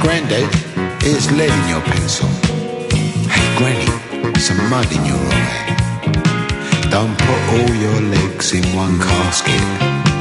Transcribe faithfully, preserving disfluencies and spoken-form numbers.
Granddad, it's lead in your pencil. Hey, Granny, some mud in your eye. Don't put all your legs in one casket.